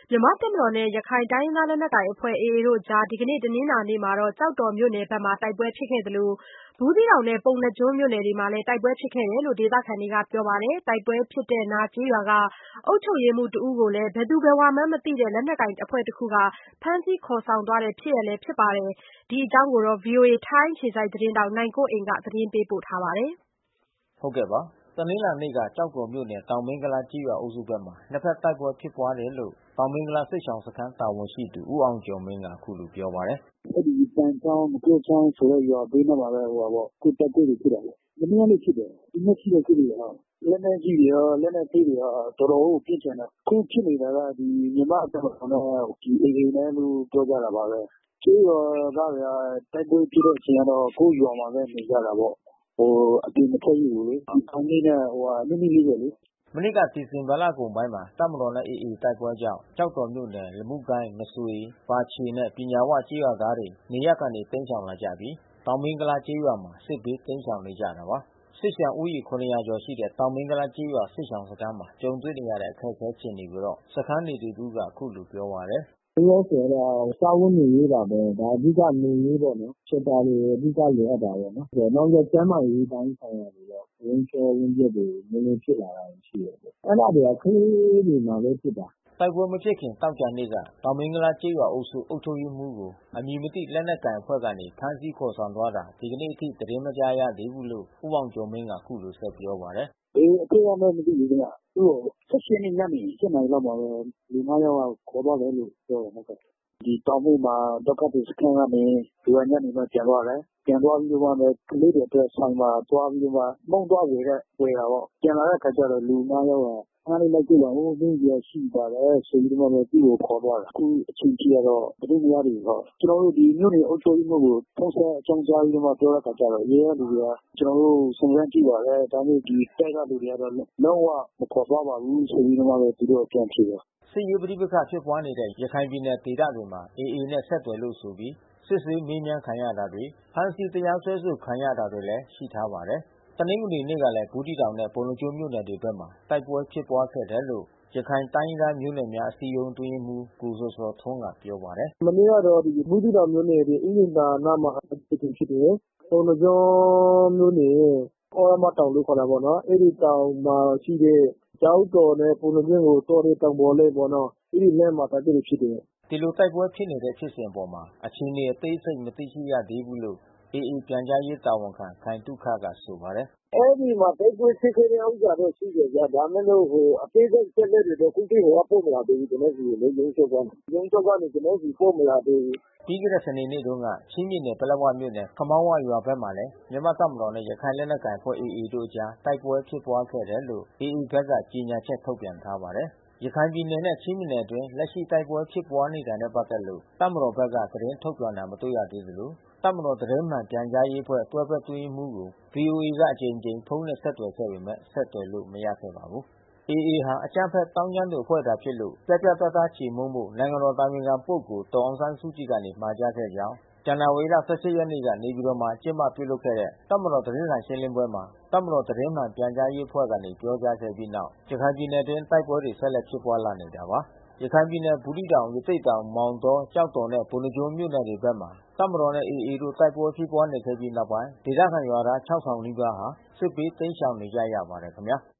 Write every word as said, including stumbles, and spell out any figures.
မြန်မာ့တပ်မတော်နဲ့ရခိုင်တိုင်းရင်းသားလက်နက်ကိုင်အဖွဲ့ အေအေတို့အကြား ဒီကနေ့တနင်္လာနေ့မှာ ကျောက်တော်မြို့နယ်ဘက်မှာတိုက်ပွဲဖြစ်ခဲ့သလို ဘူးသီးတောင်နဲ့ပုဏ္ဏားကျွန်းမြို့နယ်တွေမှာလည်းတိုက်ပွဲဖြစ်ခဲ့တယ်လို့ ဒေသခံတွေကပြောပါတယ်။ တိုက်ပွဲဖြစ်တဲ့နားကျေးရွာကအုပ်ချုပ်ရေးမှူးတဦးကိုလည်း ဘယ်သူဘယ်ဝါမှန်းမသိတဲ့ လက်နက်ကိုင်အဖွဲ့တခုက ဖမ်းဆီးခေါ်ဆောင်သွားတဲ့ဖြစ်ရပ်လည်းဖြစ်ပါတယ်။ ဒီအကြောင်း ဗွီအိုအေထိုင်းအခြေစိုက်သတင်းထောက်နိုင်ကွန်းအိန်ကနေသတင်းပေးပို့ထားပါတယ်။ ဟုတ်ကဲ့ပါ။ တနင်္လာနေ့ကကျောက်တော်မြို့နယ်တောင်မင်းကုလားကျေးရွာအုပ်စုဘက်မှာ နှစ်ဖက်တိုက်ပွဲဖြစ်ပွါးတယ်လို့ တောင်မင်းကုလားစစ်ရှောင်စခန်းတာဝန်ရှိသူဦးအောင်ကျော်မင်းကအခုလိုပြောပါတယ်။ “အဲဒီသံချောင်းငှက်ပျောချောင်းဆိုတဲ့ရွာဘေးနားမှာပဲဟိုဟာပေါ့အခုတိုက်ပွဲတွေဖြစ်တာပေါ့။ မနေ့ကလည်းဖြစ်တယ်။ ဒီနေ့ထိတွေ့ဖြစ်တယ်။ လက်နက်ကြီးတွေရောလက်နက်သေးတွေရောတော်တော်ကိုပြင်းထန်တယ်။ အခုဖြစ်နေတာကမြန်မာ့တပ်မတော်နဲ့အေအေနဲ့လို့ပြောကြတာပါပဲ။ ကျေးရွာသားတွေကတိုက်ပွဲဖြစ်တဲ့အချိန်ကတော့ကိုယ့်ရွာမှာပဲနေကြတာပေါ့။ ဟိုအပြင်မထွက်ရဲဘူးလေ။ တောင်ကြီးနဲ့နီးနီးလေးပဲလေ။ ” မနှစ်ကဒီဇင်ဘာလကုန်ပိုင်းမှာ တပ်မတော်နဲ့အေအေတိုက်ပွဲကြောင့် ကျောက်တော်မြို့နယ် လမုကိုင်း ငါးစွေ ပါချေနဲ့ပညာဝကျေးရွာသားတွေ နေရပ်ကနေတိမ်းရှောင်လာကြပြီး တောင်မင်းကုလားကျေးရွာမှာ စစ်ဘေးတိမ်းရှောင်နေကြတာပါ။ စစ်ရှောင်ဦးရေ ခုနစ်ရာကျော်ရှိတဲ့တောင်မင်းကုလားကျေးရွာစစ်ရှောင်စခန်းမှာကြုံတွေ့နေရတဲ့အခက်ခဲအခြေအနေကိုတော့ စခန်းနေသူတဦးကအခုလိုပြောပါတယ်။ “လောလောဆယ်တော့စားဝတ်နေရေးပါပဲ။ ဒါအဓိကနေရေးပေါ့နော်။ shelter တွေအဓိကလိုအပ်တာပေါ့နော်။ နောက်ပြီးကျန်းမာရေးပိုင်းဆိုင်ရာတွေတော့ ဝမ်းလျှောဝမ်းပျက်တွေနည်းနည်းဖြစ်လာတာရှိတယ်။ အဲတာတွေကကလေးတွေမှာပဲဖြစ်တာ။” တိုက်ပွဲမဖြစ်ခင်သောကြာနေ့က တောင်မင်းကုလားကျေးရွာအုပ်စုအုပ်ချုပ်ရေးမှူးကို အမည်မသိလက်နက်ကိုင်အဖွဲ့ကနေ ဖမ်းဆီးခေါ်ဆောင်သွားတာ ဒီကနေ့အထိသတင်းမကြားရသေးဘူးလို့ ဦးအောင်ကျော်မင်းကအခုလိုဆက်ပြောပါတယ်။ “ဘယ်အဖွဲ့ကမှန်းမသိဘူးခင်ဗျ။ သူ့ကို ၁၈ ရက်နေ့ညနေ ၈ နာရီလောက်မှာပဲ လူ ငါး ယောက်ကခေါ်သွားတယ်လို့ပြောတယ်ဟုတ်ကဲ့။ ဒီတောင်ဘုတ်မှာဒုက္ခသည်စခန်းကနေသူကညနေပိုင်းပြန်သွားတယ်။ ပြန်သွားပြီးတော့မှကလေးတွေအတွက်ဆိုင်မှာသွားပြီးတော့မှမုန့်သွားဝယ်တဲ့ဝယ်တာပေါ့။ ပြန်လာတဲ့အခါကျတော့လူ ငါး ယောက်က ခနလေးလိုက်ခဲ့ပါဦး မေးစရာရှိပါတယ်ဆိုပြီးတော့မှသူ့ကိုခေါ်သွားတယ်။ အခုအချိန်ထိကတော့သတင်းမရသေးဘူး။ ကျွန်တော်တို့မြို့နယ်အုပ်ချုပ်ရေးမှူးကိုဖုန်းဆက်အကြောင်းကြားပြီးမှပြောတဲ့အခါကျတော့ရဲကလူတွေကကျွန်တော်တို့စုံစမ်းကြည့်ပါတယ်။ ဒါပေမဲ့ဒီတပ်ကလူတွေကတော့လုံးဝမခေါ်သွားပါဘူးဆိုပြီးတော့မှသူတို့ကပြန်ဖြေတယ်။” စစ်ရေးပဋိပက္ခဖြစ်ပွါးနေတဲ့ရခိုင်ပြည်နယ်ဒေသတွေမှာ အေအေနဲ့ဆက်သွယ်လို့ဆိုပြီး စစ်ဆေးမေးမြန်းခံရတာတွေ ဖမ်းဆီးတရားစွဲဆိုခံရတာတွေလည်းရှိထားပါတယ်။ တနင်္ဂနွေနေ့ကလည်း ဘူးသီးတောင်နဲ့ပုဏ္ဏားကျွန်းမြို့နယ်တွေဘက်မှာ တိုက်ပွဲဖြစ်ပွါးခဲ့တယ်လို့ ရခိုင်တိုင်းရင်းသားမျိုးနွယ်များအစည်းအရုံးအတွင်းရေးမှူး ကိုဇော်ဇော်ထွန်းကပြောပါတယ်။ “မနေ့ကတော့ဘူးသီးတောင်မြို့နယ်ဥယာဉ်သာနားမှာဖြစ်တယ်။ ပုဏ္ဏားကျွန်းမြို့နယ် သြရမတောင်လို့ခေါ်တာပေါ့နော်။ အဲဒီတောင်မှာရှိတဲ့ကျောက်တော်နဲ့ပုဏ္ဏားကျွန်းကိုသွားတဲ့တောင်ပေါ်လမ်းပေါ့နော်။ အဲဒီလမ်းမှာတိုက်ပွဲဖြစ်တယ်။ ” ဒီလိုတိုက်ပွဲဖြစ်နေတဲ့ဖြစ်စဉ်အပေါ်အခြေအနေအသေးစိတ်မသိရှိရသေးဘူးလို့ အေအေပြန်ကြားရေးတာဝန်ခံခိုင်သုခကဆိုပါတယ်။ “အဲဒီမှာတိုက်ပွဲဖြစ်ခဲ့တဲ့ဥစ္စာတော့ရှိတယ်ဗျာ။ ဒါပေမဲ့လို့အသေးစိတ်အချက်လက်တွေတော့အခုထိပို့မလာသေးဘူး။ ကျွန်တော်ဆီကိုရုံးချုပ်ကနေ။ ရုံးချုပ်ကနေကျွန်တော်ဆီပို့မလာသေးဘူး။” ပြီးခဲ့တဲ့စနေနေ့တုန်းက ချင်းပြည်နယ်ပလက်ဝမြို့နယ် ခမောင်းဝရွာဘက်မှာလည်း မြန်မာ့တပ်မတော်နဲ့ရခိုင်လက်နက်ကိုင်အဖွဲ့အေအေတို့အကြားတိုက်ပွဲဖြစ်ပွါးခဲ့တယ်လို့ အေအေဘက်ကကြေညာချက်ထုတ်ပြန်ထားပါတယ်။ ရခိုင်ပြည်နယ်နဲ့ချင်းပြည်နယ်အတွင်းလက်ရှိတိုက်ပွဲဖြစ်ပွါးနေတာနဲ့ပက်သက်လို့ တပ်မတော်ဘက်ကသတင်းထုတ်ပြန်တာမတွေ့ရသေးသလို တပ်မတော်သတင်းမှန်ပြန်ကြားရေးအဖွဲ့တွဲဘက်အတွင်းရေးမှူးကို ဗွီအိုအေကအကြိမ်ကြိမ်ဖုန်းနဲ့ဆက်သွယ်ခဲ့ပေမဲ့ဆက်သွယ်လို့မရခဲ့ပါဘူး။ အေအေဟာအကြမ်းဖက်သောင်းကျန်းသူအဖွဲ့သာဖြစ်လို့ ပြတ်ပြတ်သားသားချေမှုန်းဖို့ နိုင်ငံတော်အတိုင်ပင်ခံပုဂ္ဂိုလ်ဒေါ်အောင်ဆန်းစုကြည်ကနေမှာကြားခဲ့ကြောင်း ဇန်နဝါရီလ ၁၈ ရက်နေ့ကနေပြည်တော်မှာကျင်းပပြုလုပ်ခဲ့တဲ့ တပ်မတော်သတင်းစာရှင်းလင်းပွဲမှာ တပ်မတော်သတင်းမှန်ပြန်ကြားရေးအဖွဲ့ကနေပြောကြားခဲ့ပြီးနောက် ရခိုင်ပြည်နယ်အတွင်းတိုက်ပွဲတွေဆက်လက်ဖြစ်ပွါးလာနေတာပါ။ ရခိုင်ပြည်နယ်ဘူးသီးတောင် ရသေ့တောင် မောင်တော ကျောက်တော်နဲ့ပုဏ္ဏားကျွန်းမြို့နယ်တွေဘက်မှာ တပ်မတော်နဲ့အေအေတို့တိုက်ပွဲဖြစ်ပွါးနေခဲ့ပြီးနောက်ပိုင်း ဒေသခံရွာသား ၆,၀၀၀ နီးပါးဟာ စစ်ဘေးတိမ်းရှောင်နေကြရပါတယ်ခင်ဗျာ။